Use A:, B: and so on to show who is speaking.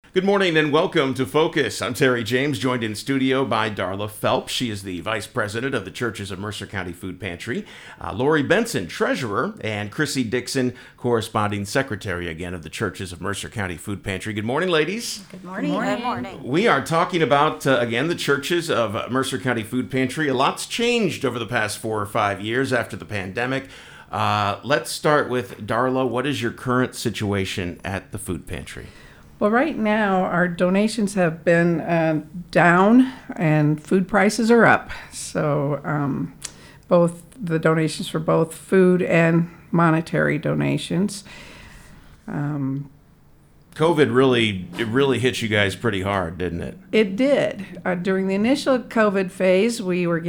A: Good morning and welcome to Focus. I'm Terry James, joined in studio by Darla Phelps. She is the Vice President of the Churches of Mercer County Food Pantry. Lori Benson, Treasurer, and Chrissy Dixon, Corresponding Secretary again of the Churches of Mercer County Food Pantry. Good morning, ladies.
B: Good morning.
C: Good morning.
A: We are talking about, again, the Churches of Mercer County Food Pantry. A lot's changed over the past 4 or 5 years after the pandemic. Let's start with Darla. What is your current situation at the food pantry?
B: Well, right now, our donations have been down and food prices are up. So both the donations for both food and monetary donations.
A: COVID really hit you guys pretty hard, didn't it?
B: It did. During the initial COVID phase, we were